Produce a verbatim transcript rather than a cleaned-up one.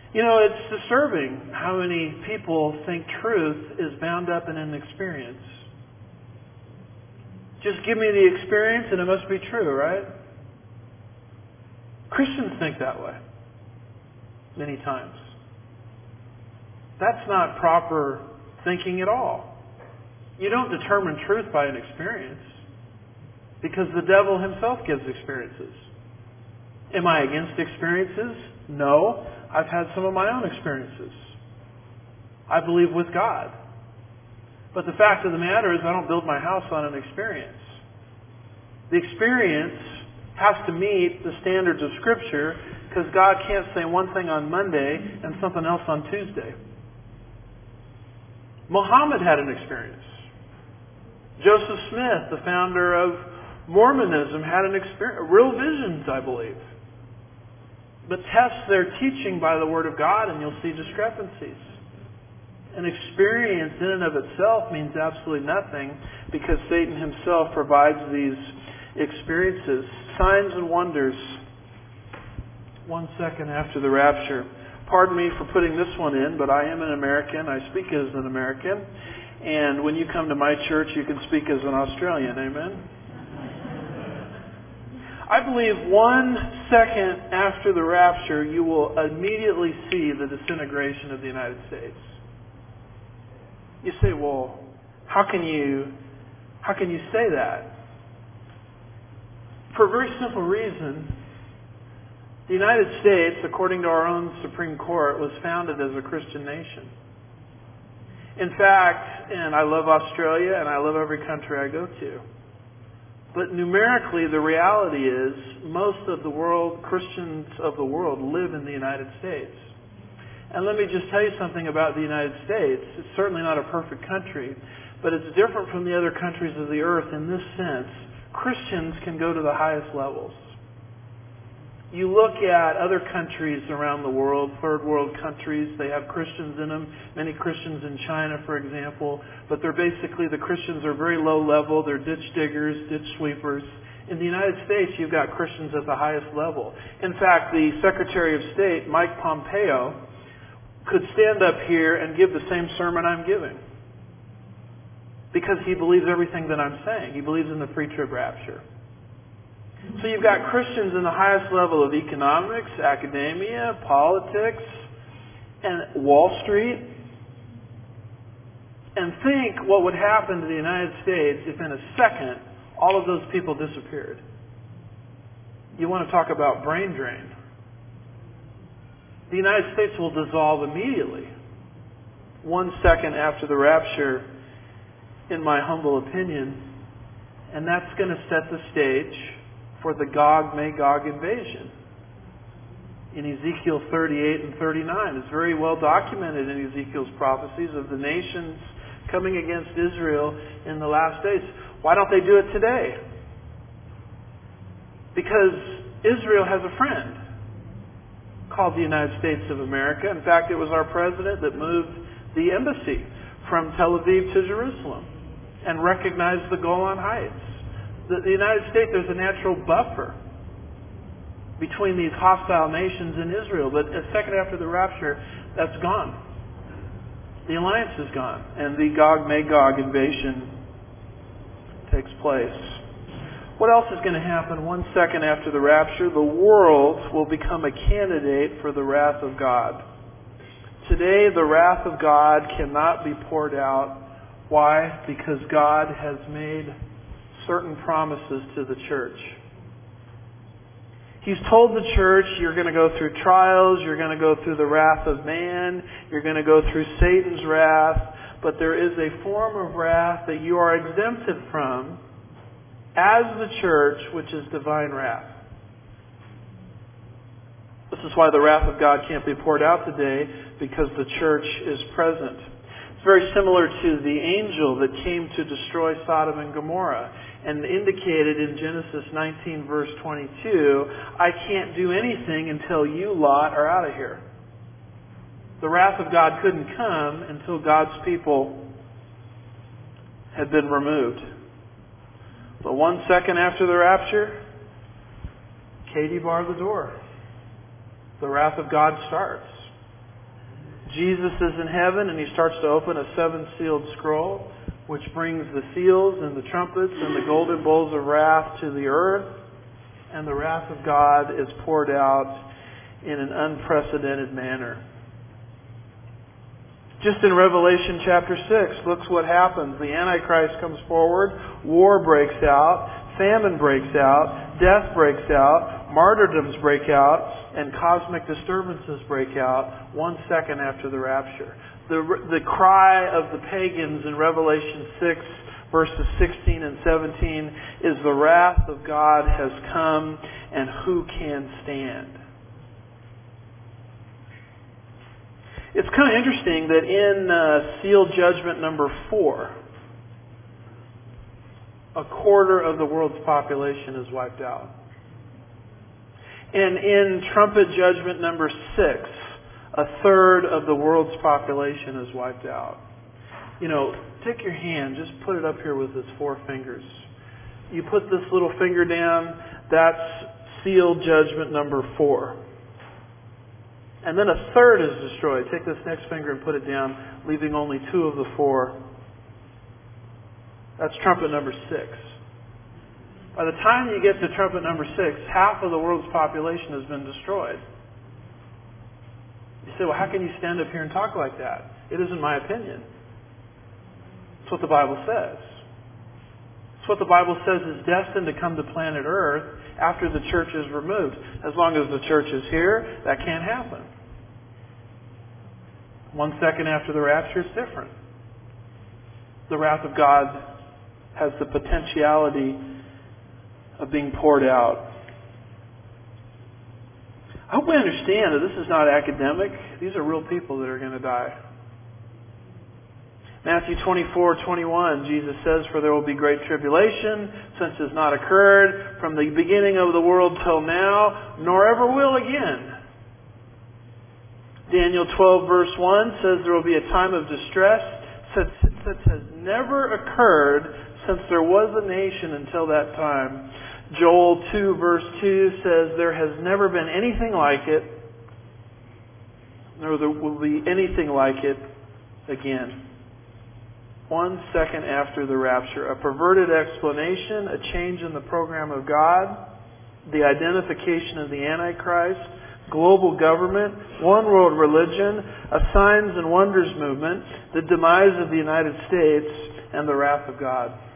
You know, it's disturbing how many people think truth is bound up in an experience. Just give me the experience and it must be true, right? Christians think that way many times. That's not proper thinking at all. You don't determine truth by an experience, because the devil himself gives experiences. Am I against experiences? No. I've had some of my own experiences. I believe with God. But the fact of the matter is I don't build my house on an experience. The experience has to meet the standards of Scripture, because God can't say one thing on Monday and something else on Tuesday. Muhammad had an experience. Joseph Smith, the founder of Mormonism, had an experience, real visions, I believe. But test their teaching by the Word of God and you'll see discrepancies. An experience in and of itself means absolutely nothing, because Satan himself provides these experiences. Signs and wonders. One second after the rapture. Pardon me for putting this one in, but I am an American. I speak as an American. And when you come to my church, you can speak as an Australian. Amen? I believe one second after the rapture, you will immediately see the disintegration of the United States. You say, well, how can you, how can you say that? For a very simple reason. The United States, according to our own Supreme Court, was founded as a Christian nation. In fact, and I love Australia and I love every country I go to, but numerically the reality is most of the world, Christians of the world, live in the United States. And let me just tell you something about the United States. It's certainly not a perfect country, but it's different from the other countries of the earth in this sense. Christians can go to the highest levels. You look at other countries around the world, third world countries, they have Christians in them, many Christians in China, for example, but they're basically, the Christians are very low level, they're ditch diggers, ditch sweepers. In the United States, you've got Christians at the highest level. In fact, the Secretary of State, Mike Pompeo, could stand up here and give the same sermon I'm giving, because he believes everything that I'm saying. He believes in the pre-trib rapture. So you've got Christians in the highest level of economics, academia, politics, and Wall Street. And think what would happen to the United States if in a second all of those people disappeared. You want to talk about brain drain. The United States will dissolve immediately, one second after the rapture, in my humble opinion. And that's going to set the stage for the Gog-Magog invasion. In Ezekiel thirty-eight and thirty-nine, it's very well documented in Ezekiel's prophecies of the nations coming against Israel in the last days. Why don't they do it today? Because Israel has a friend called the United States of America. In fact, it was our president that moved the embassy from Tel Aviv to Jerusalem and recognized the Golan Heights. The, the United States, there's a natural buffer between these hostile nations and Israel. But a second after the rapture, that's gone. The alliance is gone. And the Gog-Magog invasion takes place. What else is going to happen one second after the rapture? The world will become a candidate for the wrath of God. Today, the wrath of God cannot be poured out. Why? Because God has made certain promises to the church. He's told the church, you're going to go through trials, you're going to go through the wrath of man, you're going to go through Satan's wrath, but there is a form of wrath that you are exempted from as the church, which is divine wrath. This is why the wrath of God can't be poured out today, because the church is present. It's very similar to the angel that came to destroy Sodom and Gomorrah and indicated in Genesis nineteen verse twenty-two, I can't do anything until you, Lot, are out of here. The wrath of God couldn't come until God's people had been removed. But one second after the rapture, Katie barred the door. The wrath of God starts. Jesus is in heaven and he starts to open a seven-sealed scroll, which brings the seals and the trumpets and the golden bowls of wrath to the earth. And the wrath of God is poured out in an unprecedented manner. Just in Revelation chapter six, look what happens. The Antichrist comes forward, war breaks out, famine breaks out, death breaks out, martyrdoms break out, and cosmic disturbances break out one second after the rapture. The, the cry of the pagans in Revelation six, verses sixteen and seventeen, is the wrath of God has come, and who can stand? It's kind of interesting that in uh, seal judgment number four, a quarter of the world's population is wiped out. And in trumpet judgment number six, a third of the world's population is wiped out. You know, take your hand, just put it up here with its four fingers. You put this little finger down, that's seal judgment number four. And then a third is destroyed. Take this next finger and put it down, leaving only two of the four. That's trumpet number six. By the time you get to trumpet number six, half of the world's population has been destroyed. You say, well, how can you stand up here and talk like that? It isn't my opinion. It's what the Bible says. It's what the Bible says is destined to come to planet Earth after the church is removed. As long as the church is here, that can't happen. One second after the rapture, it's different. The wrath of God has the potentiality of being poured out. I hope we understand that this is not academic. These are real people that are going to die. Matthew twenty-four twenty-one, Jesus says, "For there will be great tribulation, since it has not occurred from the beginning of the world till now, nor ever will again." Daniel twelve verse one says there will be a time of distress such, such has never occurred since there was a nation until that time. Joel two verse two says there has never been anything like it, nor there will be anything like it again. One second after the rapture, a perverted explanation, a change in the program of God, the identification of the Antichrist, global government, one world religion, a signs and wonders movement, the demise of the United States, and the wrath of God.